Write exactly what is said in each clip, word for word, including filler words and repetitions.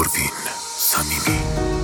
پروین صمیمی.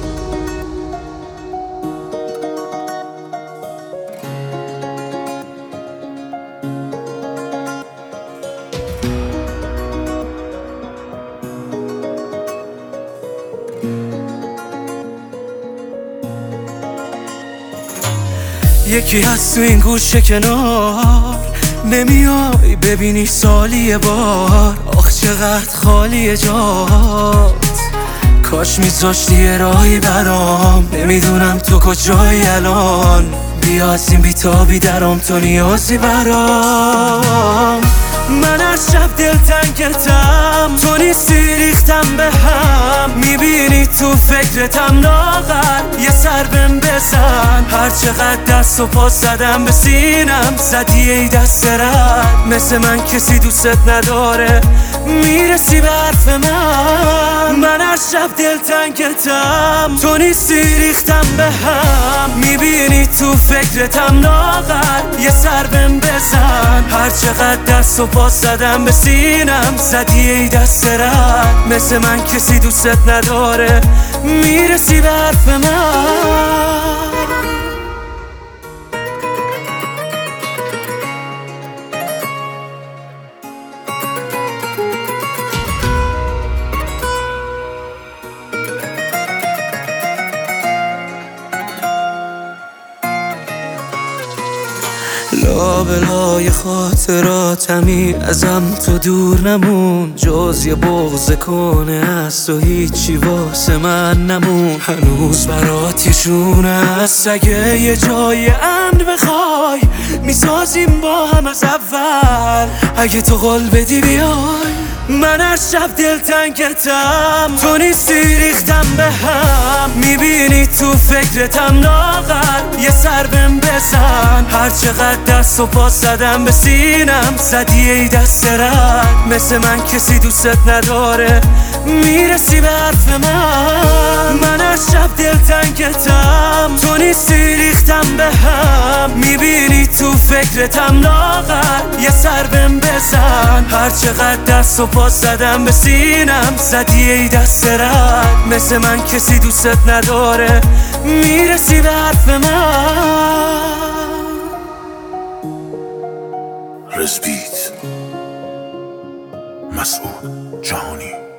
یکی هست تو این گوشه کنار، نمیای ببینی سالی یه بار. آخ چقدر خالیه جات، کاش میذاشتی یه راهی برام. نمیدونم تو کجایی الان، بیا از این بیتابی درام، تو نیازی برام. من هر شب دلتنگتم، تو نیستی ریختم به هم. میبینی تو فکرتم لاغر، یه سر بهم بزن. هر چقدر دست و پا زدم به سینم، زدی ای دست رد. مثل من کسی دوستت نداره، میرسی به حرف من. من هر شب دلتنگتم، تو نیستی ریختم به هم. میبینی تو فکرتم لاغر، یه سر بهم بزن. هر چقدر دست و پا زدم به سینم، زدی ای دست رد. مثل من کسی دوستت نداره، میرسی به حرف من. لابلای خاطراتمی ازم تو دور نمون. جز یه بغض کنه از تو هیچی واسه من نمون. هنوز برات یه شونه هست، اگه یه جای امن بخوای میسازیم با هم از اول. اگه تو قول بدی بیای، من هر شب دلتنگتم، تو نیستی ریختم به هم. میبینی تو فکرتم لاغر، یه سر بهم بزن. هر چقدر دست و پا زدم به سینم، زدی ای دست رد. مثل من کسی دوستت نداره، میرسی به حرف من. من هر شب دلتنگتم، تو نیستی ریختم به هم. میبینی تو فکرتم لاغر، یه سر بهم بزن. هر چقدر دست و پا زدم به سینم، زدی ای دست رد. مثل من کسی دوستت نداره، میرسی به حرف من. رزبیت مسعود جهانی.